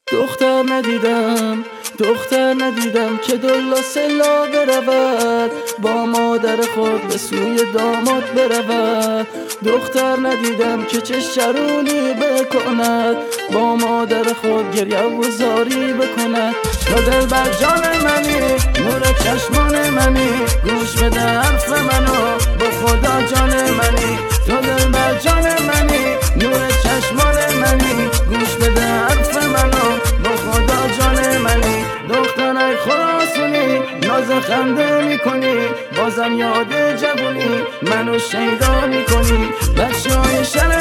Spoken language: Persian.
دختر ندیدم که دلا سلا برود، با مادر خود به سوی داماد برود. دختر ندیدم که چه شرونی بکند، با مادر خود گریه و زاری بکند. تو دل بر جان منی، نور چشمان منی، گوش بده حرف منو، با خدا جان منی. تو دل بر جان منی، نور چشمان منی، گوش بده حرف منو، با خدا جان منی. دخترای خراسونی، ناز خنده میکنی، بازم یاد جوونی منو شیدا میکنی. بچه های شهر